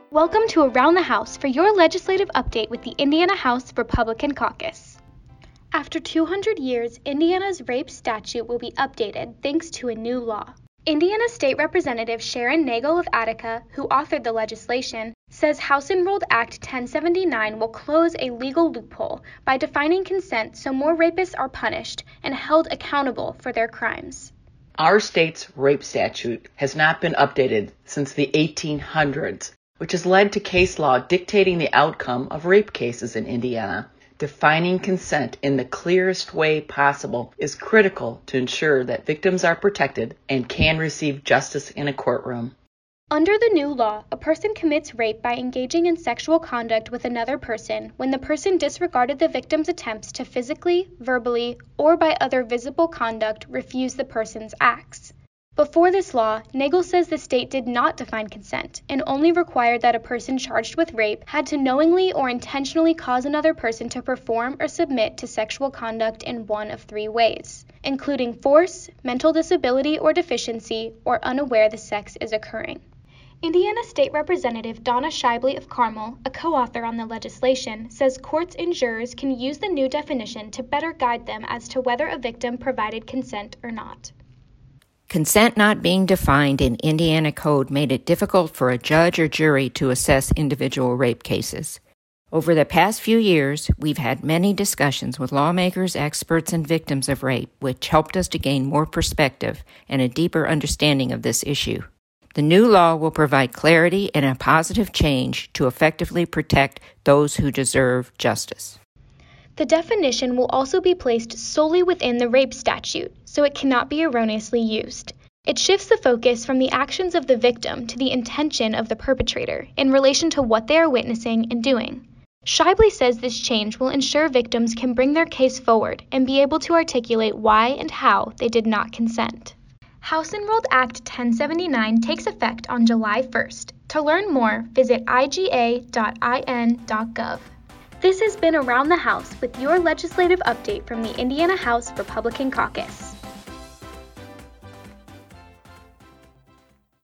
Welcome to Around the House for your legislative update with the Indiana House Republican Caucus. After 200 years, Indiana's rape statute will be updated thanks to a new law. Indiana State Representative Sharon Nagel of Attica, who authored the legislation, says House Enrolled Act 1079 will close a legal loophole by defining consent so more rapists are punished and held accountable for their crimes. Our state's rape statute has not been updated since the 1800s, which has led to case law dictating the outcome of rape cases in Indiana. Defining consent in the clearest way possible is critical to ensure that victims are protected and can receive justice in a courtroom. Under the new law, a person commits rape by engaging in sexual conduct with another person when the person disregarded the victim's attempts to physically, verbally, or by other visible conduct refuse the person's acts. Before this law, Nagel says the state did not define consent and only required that a person charged with rape had to knowingly or intentionally cause another person to perform or submit to sexual conduct in one of three ways, including force, mental disability or deficiency, or unaware the sex is occurring. Indiana State Representative Donna Shibley of Carmel, a co-author on the legislation, says courts and jurors can use the new definition to better guide them as to whether a victim provided consent or not. Consent not being defined in Indiana code made it difficult for a judge or jury to assess individual rape cases. Over the past few years, we've had many discussions with lawmakers, experts, and victims of rape, which helped us to gain more perspective and a deeper understanding of this issue. The new law will provide clarity and a positive change to effectively protect those who deserve justice. The definition will also be placed solely within the rape statute, so it cannot be erroneously used. It shifts the focus from the actions of the victim to the intention of the perpetrator in relation to what they are witnessing and doing. Shibley says this change will ensure victims can bring their case forward and be able to articulate why and how they did not consent. House Enrolled Act 1079 takes effect on July 1st. To learn more, visit iga.in.gov. This has been Around the House with your legislative update from the Indiana House Republican Caucus.